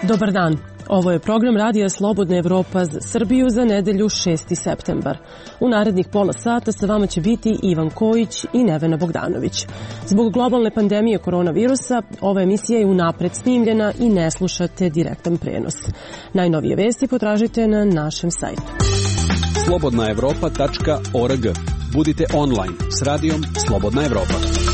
Dobar dan. Ovo je program Radija Slobodna Evropa za Srbiju za nedelju 6. septembar. U narednih pola sata sa vama će biti Ivan Kojić i Nevena Bogdanović. Zbog globalne pandemije koronavirusa, ova emisija je unapred snimljena i ne slušate direktan prenos. Najnovije vesti potražite na našem sajtu. slobodnaevropa.org. Budite online s radijom Slobodna Evropa.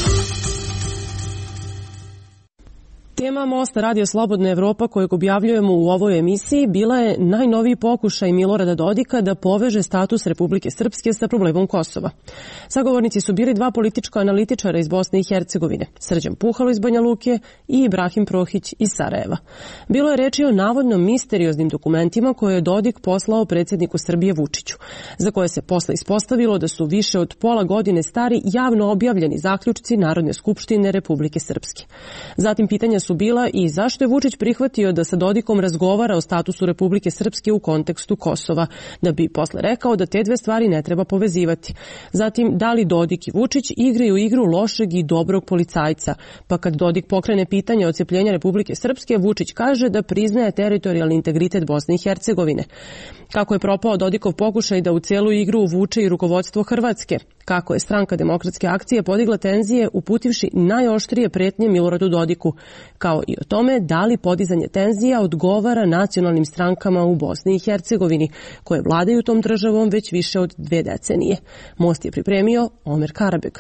Tema Mosta Radio Slobodna Evropa kojeg objavljujemo u ovoj emisiji bila je najnoviji pokušaj Milorada Dodika da poveže status Republike Srpske sa problemom Kosova. Sagovornici su bili dva politička analitičara iz Bosne i Hercegovine, Srđan Puhalo iz Banja Luke i Ibrahim Prohić iz Sarajeva. Bilo je reči o navodno misterioznim dokumentima koje je Dodik poslao predsjedniku Srbije Vučiću, za koje se posle ispostavilo da su više od pola godine stari javno objavljeni zaključci Narodne skupštine Republike Srpske. Zatim pitanja su bila i zašto je Vučić prihvatio da sa Dodikom razgovara o statusu Republike Srpske u kontekstu Kosova, da bi posle rekao da te dve stvari ne treba povezivati. Zatim, da li Dodik i Vučić igraju igru lošeg i dobrog policajca, pa kad Dodik pokrene pitanje odcepljenja Republike Srpske, Vučić kaže da priznaje teritorijalni integritet Bosne i Hercegovine. Kako je propao Dodikov pokušaj da u celu igru uvuče i rukovodstvo Hrvatske, kako je Stranka demokratske akcije podigla tenzije uputivši najoštrije pretnje Miloradu Dodiku, kao i o tome da li podizanje tenzija odgovara nacionalnim strankama u Bosni i Hercegovini, koje vladaju tom državom već više od 2 decenije. Most je pripremio Omer Karabeg.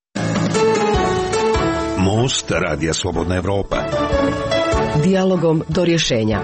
Most Radija Slobodna Evropa. Dijalogom do rješenja.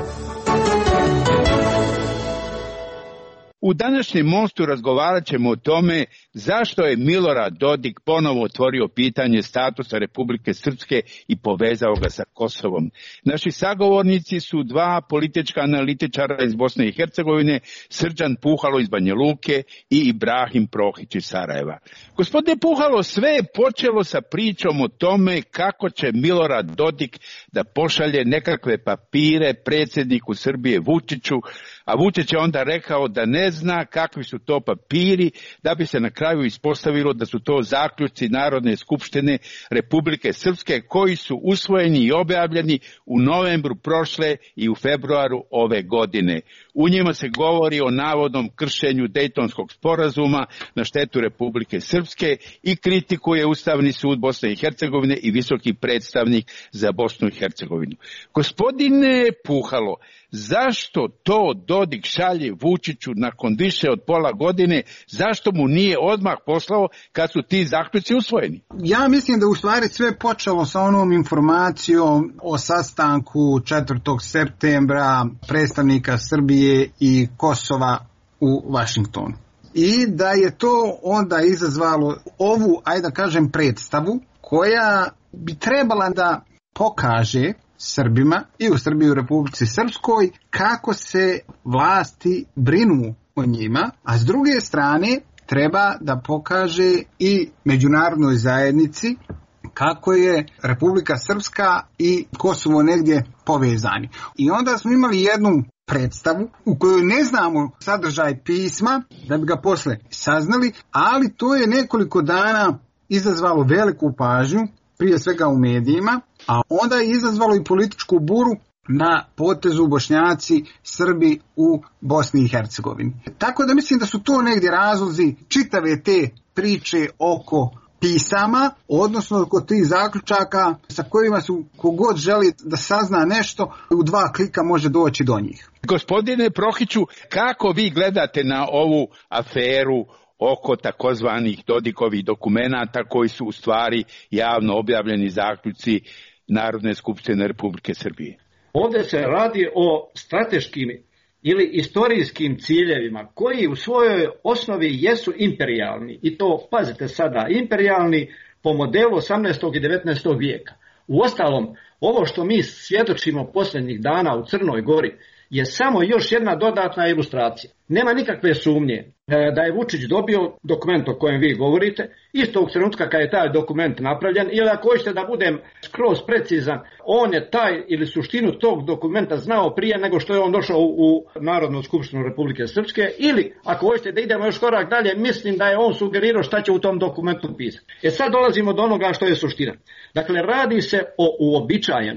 U današnjem Mostu razgovarat ćemo o tome zašto je Milorad Dodik ponovo otvorio pitanje statusa Republike Srpske i povezao ga sa Kosovom. Naši sagovornici su dva politička analitičara iz Bosne i Hercegovine, Srđan Puhalo iz Banja Luke i Ibrahim Prohić iz Sarajeva. Gospodine Puhalo, sve je počelo sa pričom o tome kako će Milorad Dodik da pošalje nekakve papire predsjedniku Srbije Vučiću, a Vučić je onda rekao da ne zna kakvi su to papiri, da bi se na kraju ispostavilo da su to zaključci Narodne skupštine Republike Srpske koji su usvojeni i objavljeni u novembru prošle i u februaru ove godine. U njima se govori o navodnom kršenju Dejtonskog sporazuma na štetu Republike Srpske i kritikuje Ustavni sud Bosne i Hercegovine i visoki predstavnik za Bosnu i Hercegovinu. Gospodine Puhalo, zašto to Dodik šalje Vučiću nakon više od pola godine? Zašto mu nije odmah poslao kad su ti zaključci usvojeni? Ja mislim da u stvari sve počelo sa onom informacijom o sastanku 4. septembra predstavnika Srbije i Kosova u Vašingtonu. I da je to onda izazvalo ovu, ajde da kažem, predstavu koja bi trebala da pokaže Srbima i u Srbiji i u Republici Srpskoj kako se vlasti brinu o njima, a s druge strane treba da pokaže i međunarodnoj zajednici kako je Republika Srpska i Kosovo negdje povezani. I onda smo imali jednu predstavu u kojoj ne znamo sadržaj pisma, da bi ga posle saznali, ali to je nekoliko dana izazvalo veliku pažnju, prije svega u medijima, a onda je izazvalo i političku buru na potezu Bošnjaci, Srbi u Bosni i Hercegovini. Tako da mislim da su to negdje razlozi čitave te priče oko pisama, odnosno oko tih zaključaka sa kojima su kogod želi da sazna nešto, u 2 klika može doći do njih. Gospodine Prohiću, kako vi gledate na ovu aferu oko takozvanih Dodikovih dokumenata koji su u stvari javno objavljeni zaključci Narodne skupštine Republike Srbije? Ovdje se radi o strateškim ili istorijskim ciljevima koji u svojoj osnovi jesu imperijalni. I to, pazite sada, imperijalni po modelu 18. i 19. vijeka. Uostalom, ovo što mi svjedočimo posljednjih dana u Crnoj Gori je samo još jedna dodatna ilustracija. Nema nikakve sumnje da je Vučić dobio dokument o kojem vi govorite, istog trenutka kad je taj dokument napravljen, ili ako hoćete da budem skroz precizan, on je taj ili suštinu tog dokumenta znao prije nego što je on došao u Narodnu skupštinu Republike Srpske, ili ako hoćete da idemo još korak dalje, mislim da je on sugerirao šta će u tom dokumentu pisati. Sad dolazimo do onoga što je suština. Dakle, radi se o uobičajenoj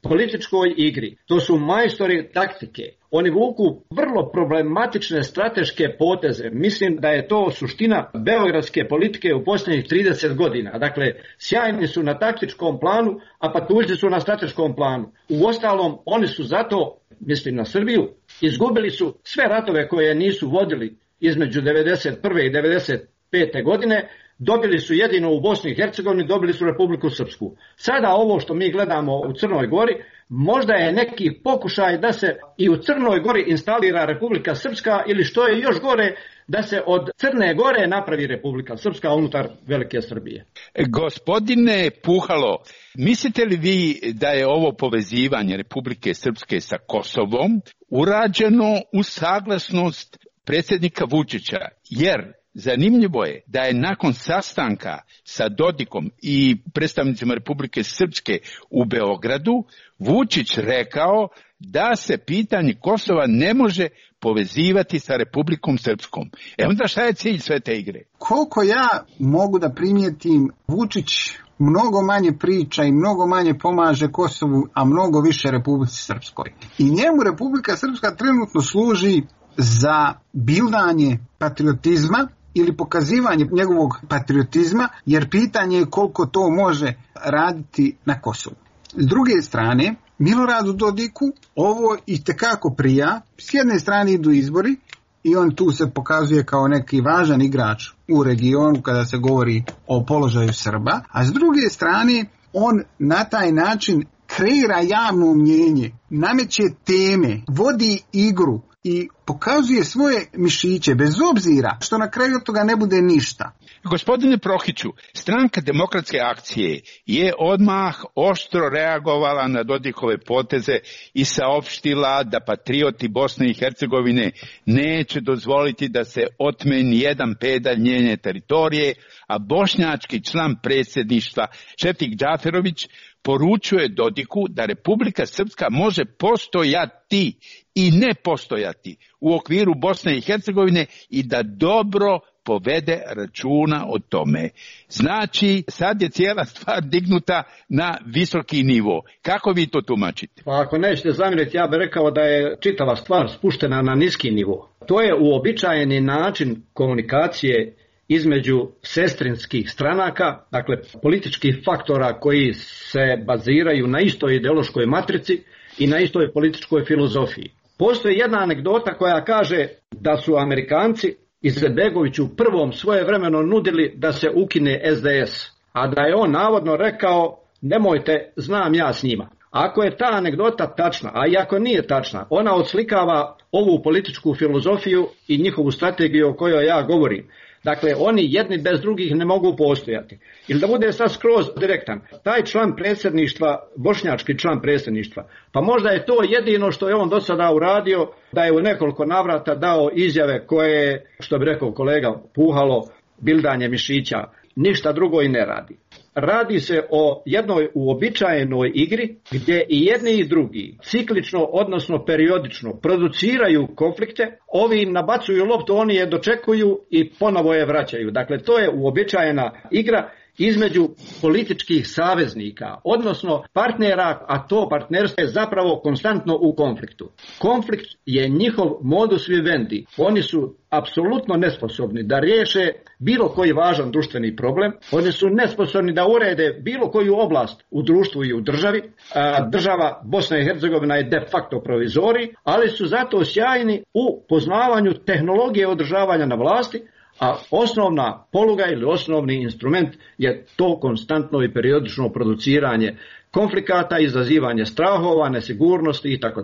političkoj igri. To su majstori taktike. Oni vuku vrlo problematične strateške poteze. Mislim da je to suština beogradske politike u posljednjih 30 godina. Dakle, sjajni su na taktičkom planu, a patuljci su na strateškom planu. Uostalom, oni su zato, mislim na Srbiju, izgubili su sve ratove koje nisu vodili između 1991. i 1995. godine, dobili su jedino u Bosni i Hercegovini, dobili su Republiku Srpsku. Sada ovo što mi gledamo u Crnoj Gori, možda je neki pokušaj da se i u Crnoj Gori instalira Republika Srpska ili što je još gore, da se od Crne Gore napravi Republika Srpska unutar Velike Srbije. Gospodine Puhalo, mislite li vi da je ovo povezivanje Republike Srpske sa Kosovom urađeno u saglasnost predsjednika Vučića? Jer zanimljivo je da je nakon sastanka sa Dodikom i predstavnicima Republike Srpske u Beogradu Vučić rekao da se pitanje Kosova ne može povezivati sa Republikom Srpskom. Onda šta je cilj sve te igre? Koliko ja mogu da primijetim, Vučić mnogo manje priča i mnogo manje pomaže Kosovu, a mnogo više Republici Srpskoj. I njemu Republika Srpska trenutno služi za bildanje patriotizma ili pokazivanje njegovog patriotizma, jer pitanje je koliko to može raditi na Kosovu. S druge strane, Miloradu Dodiku ovo itekako prija. S jedne strane idu izbori i on tu se pokazuje kao neki važan igrač u regionu kada se govori o položaju Srba, a s druge strane on na taj način kreira javno mnjenje, nameće teme, vodi igru i pokazuje svoje mišiće, bez obzira što na kraju od toga ne bude ništa. Gospodine Prohiću, Stranka demokratske akcije je odmah oštro reagovala na Dodikove poteze i saopštila da patrioti Bosne i Hercegovine neće dozvoliti da se otme nijedan pedalj njene teritorije, a bošnjački član predsjedništva Šefik Džaferović poručuje Dodiku da Republika Srpska može postojati i ne postojati u okviru Bosne i Hercegovine i da dobro povede računa o tome. Znači, sad je cijela stvar dignuta na visoki nivo. Kako vi to tumačite? Pa ako nećete zamjeriti, ja bih rekao da je čitava stvar spuštena na niski nivo. To je uobičajeni način komunikacije između sestrinskih stranaka, dakle političkih faktora koji se baziraju na istoj ideološkoj matrici i na istoj političkoj filozofiji. Postoji jedna anegdota koja kaže da su Amerikanci Izetbegoviću prvom svojevremeno nudili da se ukine SDS, a da je on navodno rekao nemojte, znam ja s njima. Ako je ta anegdota tačna, a i ako nije tačna, ona odslikava ovu političku filozofiju i njihovu strategiju o kojoj ja govorim. Dakle, oni jedni bez drugih ne mogu postojati. Ili da bude sad skroz direktan, taj član predsjedništva, bošnjački član predsjedništva, pa možda je to jedino što je on do sada uradio, da je u nekoliko navrata dao izjave koje, što bi rekao kolega Puhalo, bildanje mišića, ništa drugo i ne radi. Radi se o jednoj uobičajenoj igri gdje i jedni i drugi ciklično, odnosno periodično produciraju konflikte, ovi im nabacuju loptu, oni je dočekuju i ponovo je vraćaju. Dakle, to je uobičajena igra između političkih saveznika, odnosno partnera, a to partnerstvo je zapravo konstantno u konfliktu. Konflikt je njihov modus vivendi. Oni su apsolutno nesposobni da riješe bilo koji važan društveni problem. Oni su nesposobni da urede bilo koju oblast u društvu i u državi. Država Bosna i Hercegovina je de facto provizorij, ali su zato sjajni u poznavanju tehnologije održavanja na vlasti, a osnovna poluga ili osnovni instrument je to konstantno i periodično produciranje konflikata, izazivanje strahova, nesigurnosti itd.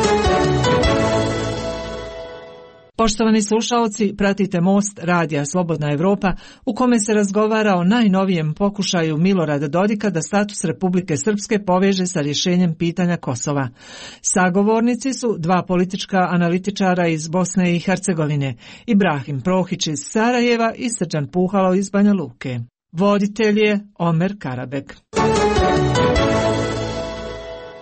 Poštovani slušaoci, pratite Most radija Slobodna Evropa u kome se razgovara o najnovijem pokušaju Milorada Dodika da status Republike Srpske poveže sa rješenjem pitanja Kosova. Sagovornici su dva politička analitičara iz Bosne i Hercegovine, Ibrahim Prohić iz Sarajeva i Srđan Puhalo iz Banja Luke. Voditelj je Omer Karabek.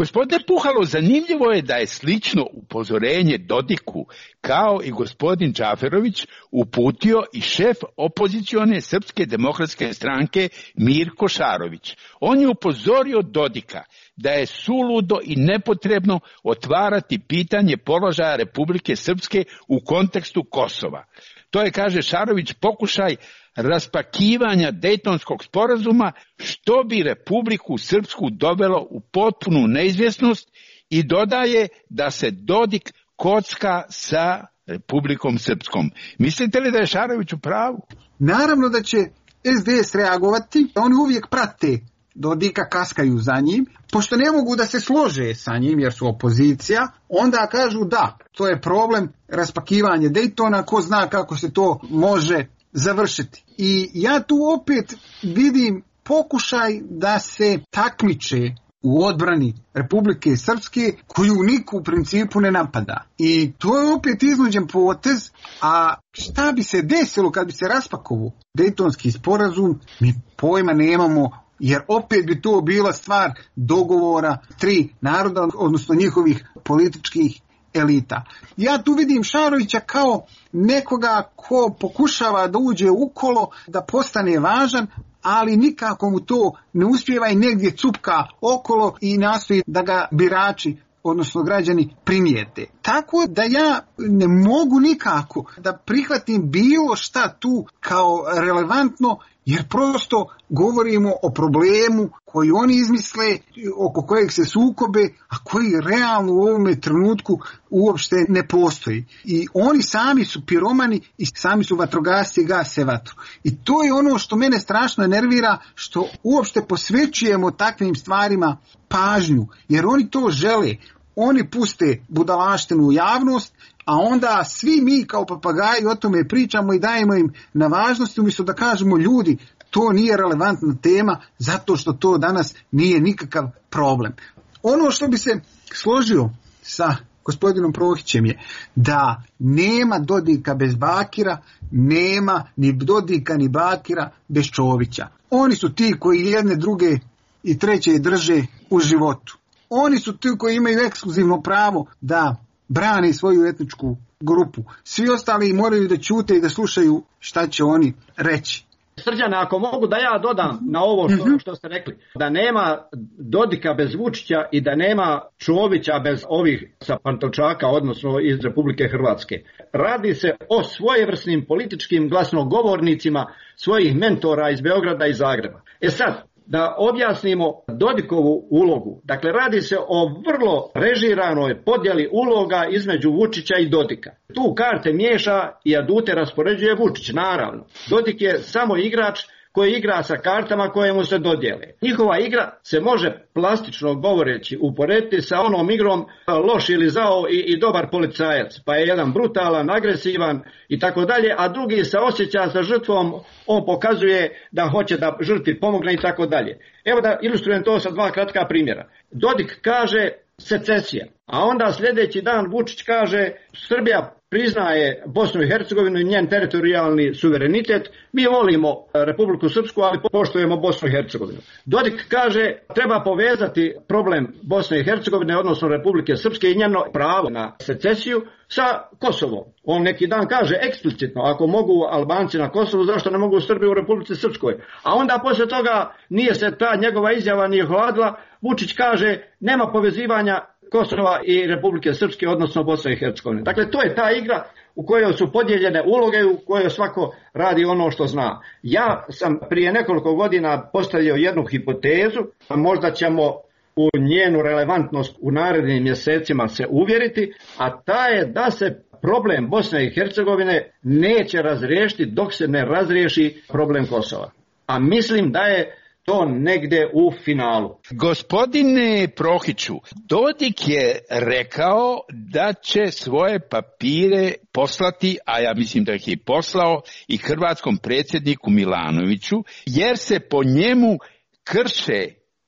Gospodine Puhalo, zanimljivo je da je slično upozorenje Dodiku kao i gospodin Džaferović uputio i šef opozicione Srpske demokratske stranke Mirko Šarović. On je upozorio Dodika da je suludo i nepotrebno otvarati pitanje položaja Republike Srpske u kontekstu Kosova. To je, kaže Šarović, pokušaj raspakivanja Dejtonskog sporazuma, što bi Republiku Srpsku dovelo u potpunu neizvjesnost, i dodaje da se Dodik kocka sa Republikom Srpskom. Mislite li da je Šarović u pravu? Naravno da će SDS reagovati, oni uvijek prate Dodika, kaskaju za njim, pošto ne mogu da se slože sa njim jer su opozicija, onda kažu da, to je problem raspakivanje Dejtona, ko zna kako se to može završiti. I ja tu opet vidim pokušaj da se takmiče u odbrani Republike Srpske, koju niko u principu ne napada. I to je opet iznuđen potez, a šta bi se desilo kad bi se raspakovao Dejtonski sporazum, mi pojma nemamo, jer opet bi to bila stvar dogovora tri naroda, odnosno njihovih političkih elita. Ja tu vidim Šarovića kao nekoga ko pokušava da uđe u kolo, da postane važan, ali nikako mu to ne uspijeva i negdje cupka okolo i nastoji da ga birači, odnosno građani, primijete. Tako da ja ne mogu nikako da prihvatim bilo šta tu kao relevantno, jer prosto govorimo o problemu koji oni izmisle, oko kojeg se sukobe, a koji realno u ovome trenutku uopšte ne postoji. I oni sami su piromani i sami su vatrogasci i gase vatru. I to je ono što mene strašno nervira, što uopšte posvećujemo takvim stvarima pažnju, jer oni to žele. Oni puste budalaštinu u javnost, a onda svi mi kao papagaji o tome pričamo i dajemo im na važnosti, umjesto da kažemo ljudi, to nije relevantna tema zato što to danas nije nikakav problem. Ono što bi se složio sa gospodinom Prohićem je da nema Dodika bez Bakira, nema ni Dodika ni Bakira bez Čovića. Oni su ti koji jedne, druge i treće drže u životu. Oni su ti koji imaju ekskluzivno pravo da brane svoju etničku grupu. Svi ostali moraju da ćute i da slušaju šta će oni reći. Srđane, ako mogu da ja dodam na ovo što ste rekli, da nema Dodika bez Vučića i da nema Čovića bez ovih sa Pantovčaka, odnosno iz Republike Hrvatske. Radi se o svojevrsnim političkim glasnogovornicima svojih mentora iz Beograda i Zagreba. Sad, da objasnimo Dodikovu ulogu. Dakle, radi se o vrlo režiranoj podjeli uloga između Vučića i Dodika. Tu karte miješa i adute raspoređuje Vučić, naravno. Dodik je samo igrač koji igra sa kartama koje mu se dodijele. Njihova igra se može plastično govoreći uporediti sa onom igrom loš ili zao i dobar policajac. Pa je jedan brutalan, agresivan i tako dalje, a drugi se osjeća sa žrtvom, on pokazuje da hoće da žrtvi pomogne i tako dalje. Evo da ilustrujem to sa dva kratka primjera. Dodik kaže secesija, a onda sljedeći dan Vučić kaže Srbija priznaje Bosnu i Hercegovinu i njen teritorijalni suverenitet, mi volimo Republiku Srpsku, ali poštujemo Bosnu i Hercegovinu. Dodik kaže treba povezati problem Bosne i Hercegovine, odnosno Republike Srpske i njeno pravo na secesiju sa Kosovom. On neki dan kaže eksplicitno, ako mogu Albanci na Kosovu, zašto ne mogu Srbi u Republici Srpskoj? A onda poslije toga nije se ta njegova izjava ni ohladila, Vučić kaže nema povezivanja Kosova i Republike Srpske, odnosno Bosne i Hercegovine. Dakle, to je ta igra u kojoj su podijeljene uloge, u kojoj svako radi ono što zna. Ja sam prije nekoliko godina postavio jednu hipotezu, a možda ćemo u njenu relevantnost u narednim mjesecima se uvjeriti, a ta je da se problem Bosne i Hercegovine neće razriješiti dok se ne razriješi problem Kosova. A mislim da je to negde u finalu. Gospodine Prohiću, Dodik je rekao da će svoje papire poslati, a ja mislim da ih je poslao i hrvatskom predsjedniku Milanoviću, jer se po njemu krše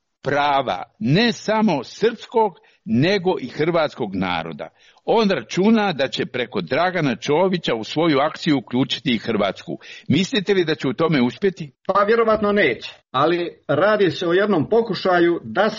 prava ne samo srpskog, nego i hrvatskog naroda. On računa da će preko Dragana Čovića u svoju akciju uključiti i Hrvatsku. Mislite li da će u tome uspjeti? Pa vjerovatno neće, ali radi se o jednom pokušaju da se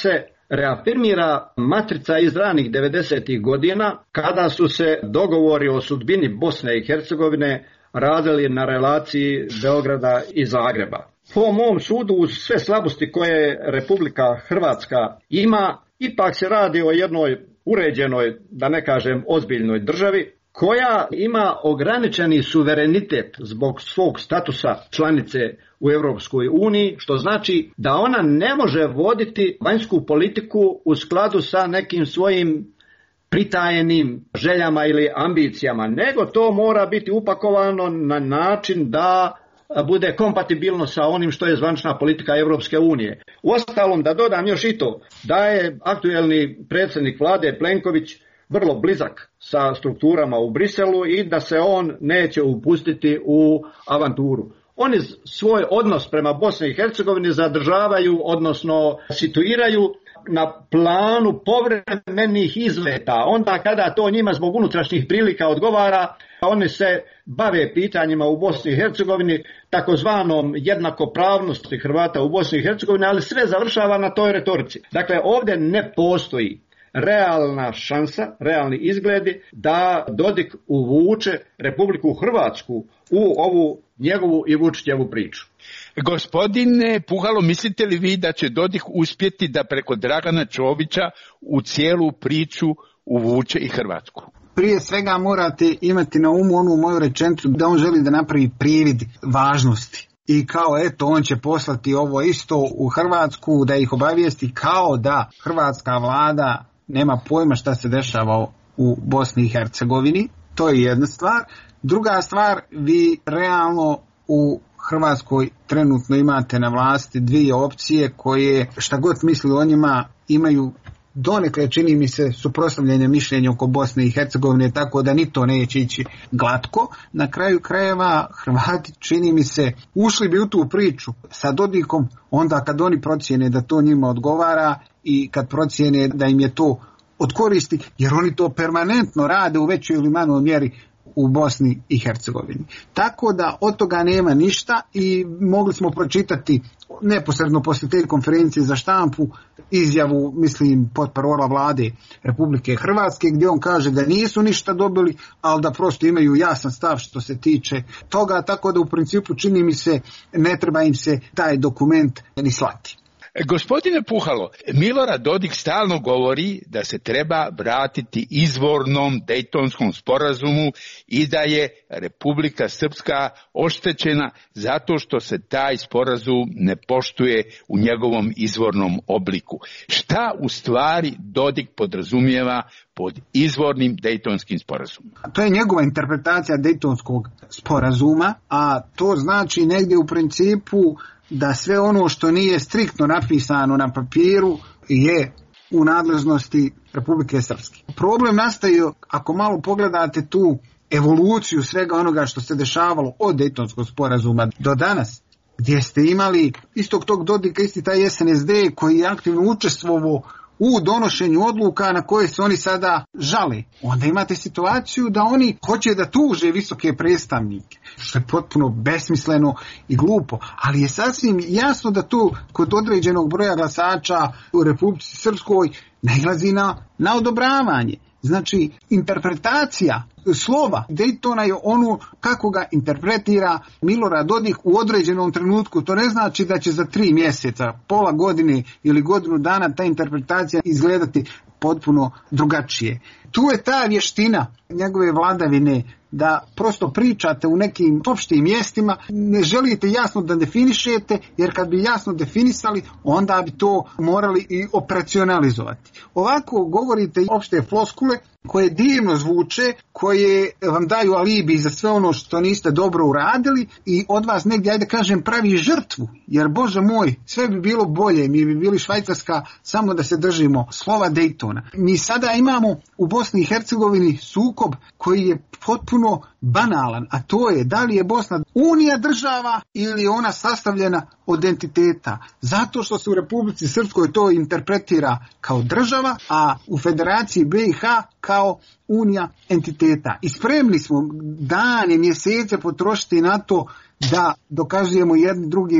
reafirmira matrica iz ranih 90. godina, kada su se dogovori o sudbini Bosne i Hercegovine radili na relaciji Beograda i Zagreba. Po mom sudu, uz sve slabosti koje Republika Hrvatska ima, ipak se radi o jednoj uređenoj, da ne kažem ozbiljnoj državi, koja ima ograničeni suverenitet zbog svog statusa članice u Europskoj uniji, što znači da ona ne može voditi vanjsku politiku u skladu sa nekim svojim pritajenim željama ili ambicijama, nego to mora biti upakovano na način da bude kompatibilno sa onim što je zvanična politika Europske unije. Uostalom, da dodam još i to, da je aktuelni predsjednik vlade Plenković vrlo blizak sa strukturama u Briselu i da se on neće upustiti u avanturu. Oni svoj odnos prema Bosni i Hercegovini zadržavaju, odnosno situiraju na planu povremenih izleta. Onda kada to njima zbog unutrašnjih prilika odgovara, oni se bave pitanjima u Bosni i Hercegovini, takozvanom jednakopravnosti Hrvata u Bosni i Hercegovini, ali sve završava na toj retorici. Dakle, ovdje ne postoji realna šansa, realni izgledi da Dodik uvuče Republiku Hrvatsku u ovu njegovu i Vučićevu priču. Gospodine Puhalo, mislite li vi da će Dodik uspjeti da preko Dragana Čovića u cijelu priču uvuče i Hrvatsku? Prije svega morate imati na umu onu moju rečenicu da on želi da napravi privid važnosti. I kao eto, on će poslati ovo isto u Hrvatsku da ih obavijesti, kao da hrvatska vlada nema pojma šta se dešava u Bosni i Hercegovini. To je jedna stvar. Druga stvar, vi realno u Hrvatskoj trenutno imate na vlasti dvije opcije koje, šta god misli o njima, imaju donekle, čini mi se, suprotstavljanje mišljenja oko Bosne i Hercegovine, tako da ni to neće ići glatko. Na kraju krajeva Hrvati, čini mi se, ušli bi u tu priču sa Dodikom onda kad oni procijene da to njima odgovara i kad procijene da im je to od koristi, jer oni to permanentno rade u većoj ili manjoj mjeri u Bosni i Hercegovini. Tako da od toga nema ništa i mogli smo pročitati neposredno poslije te konferencije za štampu izjavu, mislim, potparola vlade Republike Hrvatske, gdje on kaže da nisu ništa dobili, ali da prosto imaju jasan stav što se tiče toga, tako da u principu čini mi se ne treba im se taj dokument ni slati. Gospodine Puhalo, Milorad Dodik stalno govori da se treba vratiti izvornom Dejtonskom sporazumu i da je Republika Srpska oštećena zato što se taj sporazum ne poštuje u njegovom izvornom obliku. Šta u stvari Dodik podrazumijeva pod izvornim Dejtonskim sporazumom? To je njegova interpretacija Dejtonskog sporazuma, a to znači negdje u principu da sve ono što nije striktno napisano na papiru je u nadležnosti Republike Srpske. Problem nastaje ako malo pogledate tu evoluciju svega onoga što se dešavalo od Dejtonskog sporazuma do danas, gdje ste imali istog tog Dodika, isti taj SNSD koji je aktivno učestvovao u donošenju odluka na koje se oni sada žale. Onda imate situaciju da oni hoće da tuže visoke predstavnike, što je potpuno besmisleno i glupo, ali je sasvim jasno da tu kod određenog broja glasača u Republici Srpskoj nailazi na odobravanje. Znači, interpretacija slova Dejtona je ono kako ga interpretira Milorad Dodik u određenom trenutku. To ne znači da će za 3 mjeseca, pola godine ili godinu dana ta interpretacija izgledati potpuno drugačije. Tu je ta vještina njegove vladavine da prosto pričate u nekim opštim mjestima, ne želite jasno da definišete, jer kad bi jasno definisali, onda bi to morali i operacionalizovati. Ovako govorite opšte floskule koje divno zvuče, koje vam daju alibi za sve ono što niste dobro uradili i od vas negdje, ajde kažem, pravi žrtvu, jer Bože moj, sve bi bilo bolje, mi bi bili Švajcarska samo da se držimo slova Dejtona. Mi sada imamo u Bosni i Hercegovini sukob koji je potpuno banalan, a to je da li je Bosna unija država ili je ona sastavljena od entiteta. Zato što se u Republici Srpskoj to interpretira kao država, a u Federaciji BiH kao unija entiteta. I spremni smo dane, mjesece potrošiti na to da dokazujemo jednim drugima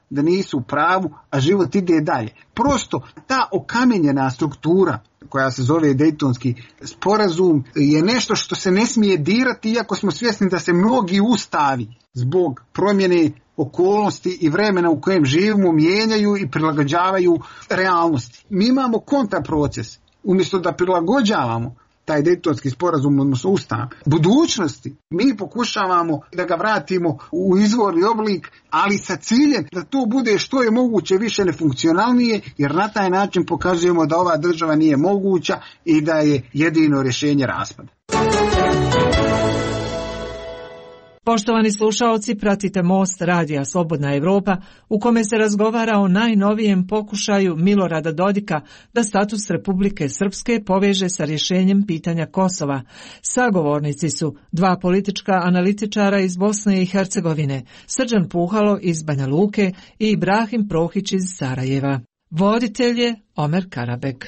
da nisu u pravu, a život ide dalje. Prosto ta okamenjena struktura koja se zove Dejtonski sporazum je nešto što se ne smije dirati, iako smo svjesni da se mnogi ustavi zbog promjene okolnosti i vremena u kojem živimo mijenjaju i prilagođavaju realnosti. Mi imamo kontraproces. Umjesto da prilagođavamo taj Dejtonski sporazum, odnosno ustav budućnosti, mi pokušavamo da ga vratimo u izvorni oblik, ali sa ciljem da to bude što je moguće više nefunkcionalnije, jer na taj način pokazujemo da ova država nije moguća i da je jedino rješenje raspad. Poštovani slušaoci, pratite Most radija Slobodna Evropa, u kome se razgovara o najnovijem pokušaju Milorada Dodika da status Republike Srpske poveže sa rješenjem pitanja Kosova. Sagovornici su dva politička analitičara iz Bosne i Hercegovine, Srđan Puhalo iz Banja Luke i Ibrahim Prohić iz Sarajeva. Voditelj je Omer Karabek.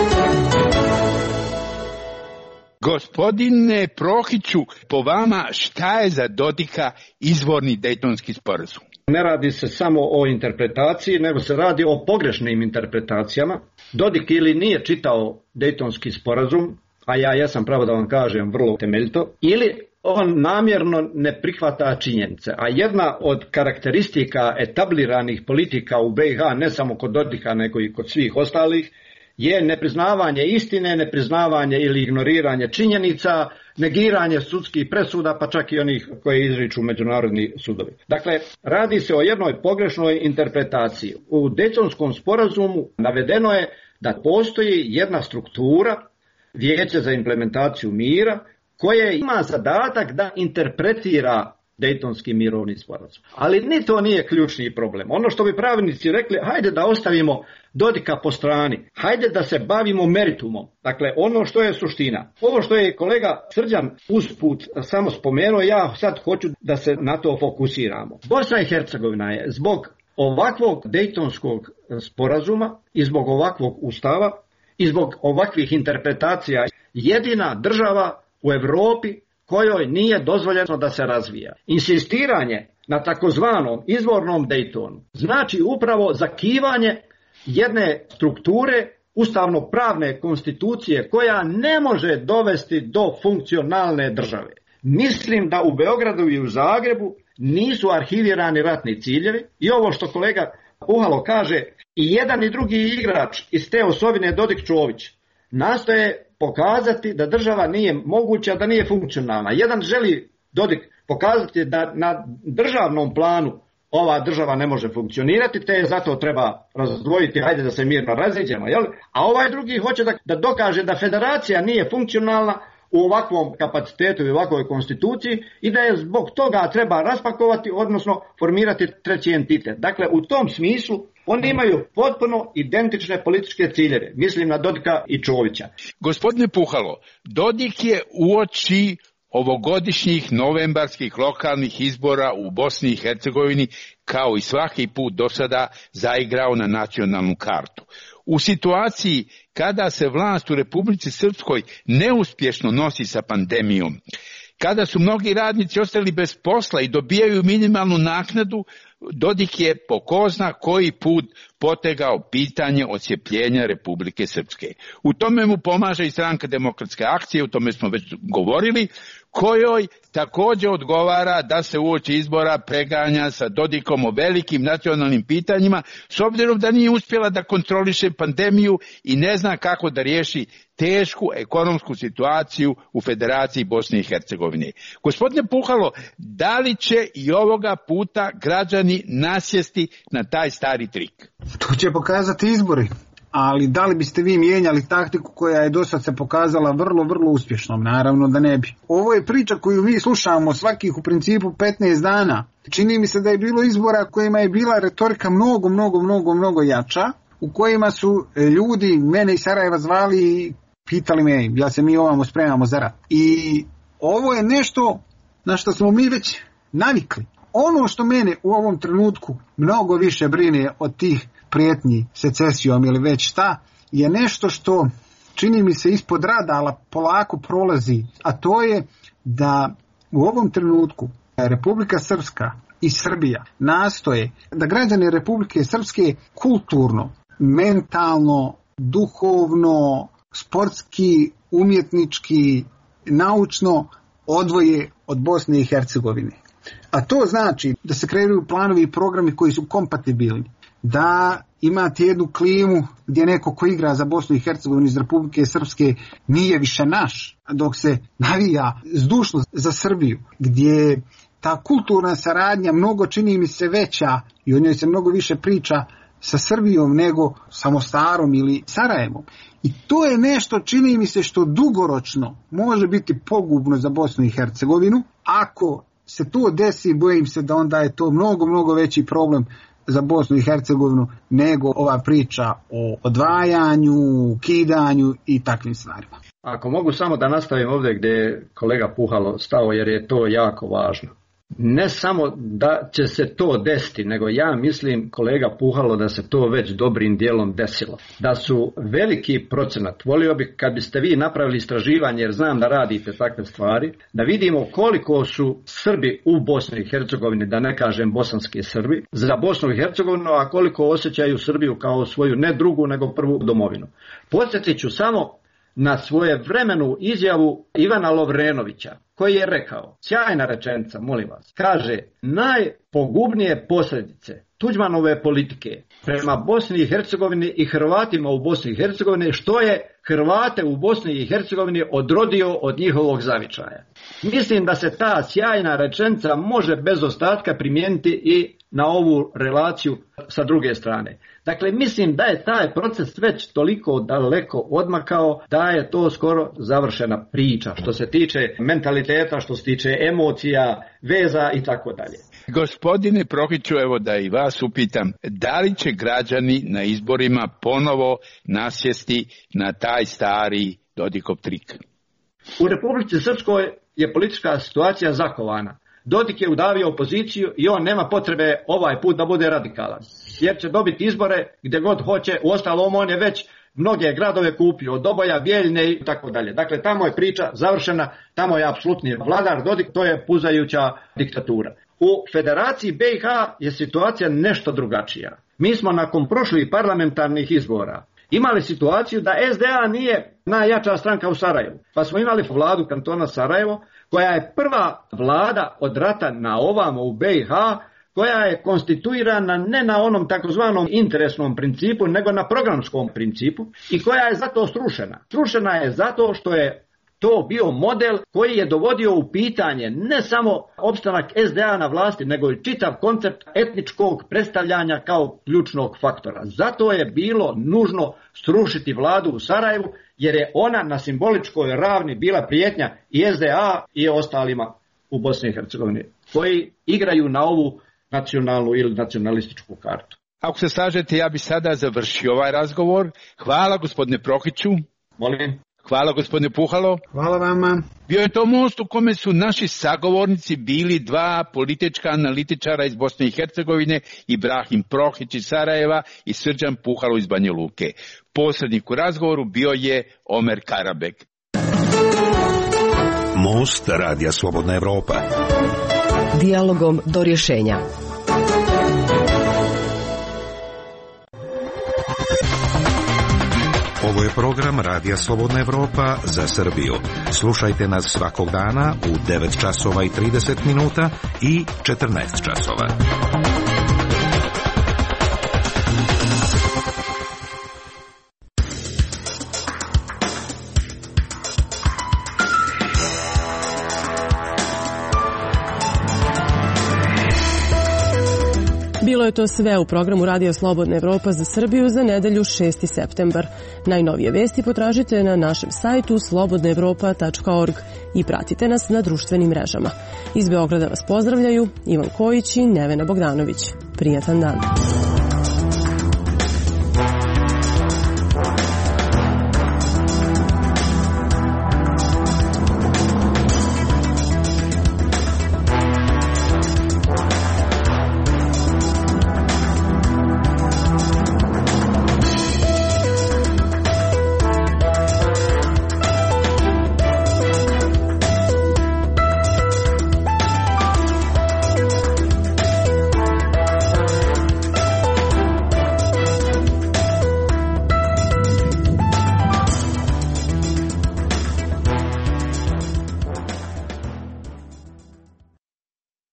Gospodine Prohiću, po vama šta je za Dodika izvorni Dejtonski sporazum? Ne radi se samo o interpretaciji, nego se radi o pogrešnim interpretacijama. Dodik ili nije čitao Dejtonski sporazum, a ja jesam, pravo da vam kažem, vrlo temeljito, ili on namjerno ne prihvata činjenice. A jedna od karakteristika etabliranih politika u BiH, ne samo kod Dodika, nego i kod svih ostalih, je nepriznavanje istine, nepriznavanje ili ignoriranje činjenica, negiranje sudskih presuda, pa čak i onih koje izriču međunarodni sudovi. Dakle, radi se o jednoj pogrešnoj interpretaciji. U Dejtonskom sporazumu navedeno je da postoji jedna struktura, Vijeće za implementaciju mira, koje ima zadatak da interpretira Dejtonski mirovni sporazum. Ali ni to nije ključni problem. Ono što bi pravnici rekli, hajde da ostavimo Dodika po strani, hajde da se bavimo meritumom. Dakle, ono što je suština. Ovo što je kolega Srđan usput samo spomenuo, ja sad hoću da se na to fokusiramo. Bosna i Hercegovina je zbog ovakvog Dejtonskog sporazuma i zbog ovakvog ustava i zbog ovakvih interpretacija jedina država u Europi kojoj nije dozvoljeno da se razvija. Insistiranje na takozvanom izvornom Dejtonu znači upravo zakivanje jedne strukture ustavno-pravne konstitucije koja ne može dovesti do funkcionalne države. Mislim da u Beogradu i u Zagrebu nisu arhivirani ratni ciljevi i ovo što kolega Puhalo kaže, i jedan i drugi igrač iz te osovine Dodik Čović nastoje pokazati da država nije moguća, da nije funkcionalna. Jedan želi, Dodik, pokazati da na državnom planu ova država ne može funkcionirati, te zato treba razdvojiti, hajde da se mirno raziđemo, jel? A ovaj drugi hoće da dokaže da federacija nije funkcionalna u ovakvom kapacitetu i ovakvoj konstituciji i da je zbog toga treba raspakovati, odnosno formirati treći entitet. Dakle, u tom smislu oni imaju potpuno identične političke ciljeve. Mislim na Dodika i Čovića. Gospodine Puhalo, Dodik je uoči ovogodišnjih novembarskih lokalnih izbora u Bosni i Hercegovini, kao i svaki put do sada, zaigrao na nacionalnu kartu. U situaciji kada se vlast u Republici Srpskoj neuspješno nosi sa pandemijom, kada su mnogi radnici ostali bez posla i dobijaju minimalnu naknadu, Dodik je po ko zna koji put potegao pitanje odcijepljenja Republike Srpske. U tome mu pomaže i Stranka demokratske akcije, o tome smo već govorili, kojoj također odgovara da se uoči izbora preganja sa Dodikom o velikim nacionalnim pitanjima, s obzirom da nije uspjela da kontroliše pandemiju i ne zna kako da riješi tešku ekonomsku situaciju u Federaciji Bosne i Hercegovine. Gospodine Puhalo, da li će i ovoga puta građani nasjesti na taj stari trik? To će pokazati izbori. Ali da li biste vi mijenjali taktiku koja je do sad se pokazala vrlo, vrlo uspješnom? Naravno da ne bi. Ovo je priča koju mi slušamo svakih u principu 15 dana. Čini mi se da je bilo izbora kojima je bila retorika mnogo jača, u kojima su ljudi mene iz Sarajeva zvali i pitali me, ja se mi ovamo spremamo za rat. I ovo je nešto na što smo mi već navikli. Ono što mene u ovom trenutku mnogo više brine od tih prijetnji secesijom ili već šta, je nešto što čini mi se ispod radara polako prolazi, a to je da u ovom trenutku Republika Srpska i Srbija nastoje da građani Republike Srpske kulturno, mentalno, duhovno, sportski, umjetnički, naučno odvoje od Bosne i Hercegovine. A to znači da se kreiraju planovi i programi koji su kompatibilni, da imate jednu klimu gdje neko ko igra za Bosnu i Hercegovinu iz Republike Srpske nije više naš, dok se navija zdušno za Srbiju, gdje ta kulturna saradnja mnogo, čini mi se, veća i o njoj se mnogo više priča sa Srbijom nego sa Mostarom ili Sarajevom. I to je nešto, čini mi se, što dugoročno može biti pogubno za Bosnu i Hercegovinu. Ako se to desi, bojim se da onda je to mnogo veći problem za Bosnu i Hercegovinu nego ova priča o odvajanju, ukidanju i takvim stvarima. Ako mogu samo da nastavim ovdje gdje je kolega Puhalo stao, jer je to jako važno. Ne samo da će se to desiti, nego ja mislim, kolega Puhalo, da se to već dobrim dijelom desilo. Da su veliki procenat, volio bih kad biste vi napravili istraživanje, jer znam da radite takve stvari, da vidimo koliko su Srbi u Bosni i Hercegovini, da ne kažem bosanski Srbi, za Bosnu i Hercegovinu, a koliko osjećaju Srbiju kao svoju ne drugu, nego prvu domovinu. Podsjetit ću samo na svoje vremenu izjavu Ivana Lovrenovića, koji je rekao, sjajna rečenica, molim vas, kaže, najpogubnije posljedice Tuđmanove politike prema Bosni i Hercegovini i Hrvatima u Bosni i Hercegovini, što je Hrvate u Bosni i Hercegovini odrodio od njihovog zavičaja. Mislim da se ta sjajna rečenica može bez ostatka primijeniti i na ovu relaciju sa druge strane. Dakle, mislim da je taj proces već toliko daleko odmakao da je to skoro završena priča što se tiče mentaliteta, što se tiče emocija, veza i tako dalje. Gospodine Prohiću, evo da i vas upitam, da li će građani na izborima ponovo nasjesti na taj stari Dodikov trik? U Republici Srpskoj je politička situacija zakovana. Dodik je udavio opoziciju i on nema potrebe ovaj put da bude radikalan, jer će dobiti izbore gdje god hoće. Uostalom, on je već mnoge gradove kupio, od Doboja, Bijeljne i tako dalje. Dakle, tamo je priča završena, tamo je apsolutni vladar Dodik, to je puzajuća diktatura. U Federaciji BiH je situacija nešto drugačija. Mi smo nakon prošlih parlamentarnih izbora imali situaciju da SDA nije najjača stranka u Sarajevu, pa smo imali vladu kantona Sarajevo, koja je prva vlada od rata na ovamo u BiH, koja je konstituirana ne na onom takozvanom interesnom principu, nego na programskom principu i koja je zato srušena. Srušena je zato što je to bio model koji je dovodio u pitanje ne samo opstanak SDA na vlasti, nego i čitav koncept etničkog predstavljanja kao ključnog faktora. Zato je bilo nužno srušiti vladu u Sarajevu, jer je ona na simboličkoj ravni bila prijetnja i SDA i ostalima u Bosni i Hercegovini, koji igraju na ovu nacionalnu ili nacionalističku kartu. Ako se slažete, ja bih sada završio ovaj razgovor. Hvala gospodine Prohiću. Molim. Hvala gospodine Puhalo. Hvala vama. Bio je to most u kome su naši sagovornici bili dva politička analitičara iz Bosne i Hercegovine, Ibrahim Prohić iz Sarajeva i Srđan Puhalo iz Banja Luke. Posrednik u razgovoru bio je Omer Karabek. Most Radija Slobodna Evropa. Dijalogom do rješenja. Ovo je program Radija Slobodna Evropa za Srbiju. Slušajte nas svakog dana u 9 časova i 30 minuta i 14 časova. Bilo je to sve u programu Radija Slobodna Evropa za Srbiju za nedelju 6. septembar. Najnovije vesti potražite na našem sajtu slobodnaevropa.org i pratite nas na društvenim mrežama. Iz Beograda vas pozdravljaju Ivan Kojić i Nevena Bogdanović. Prijatan dan.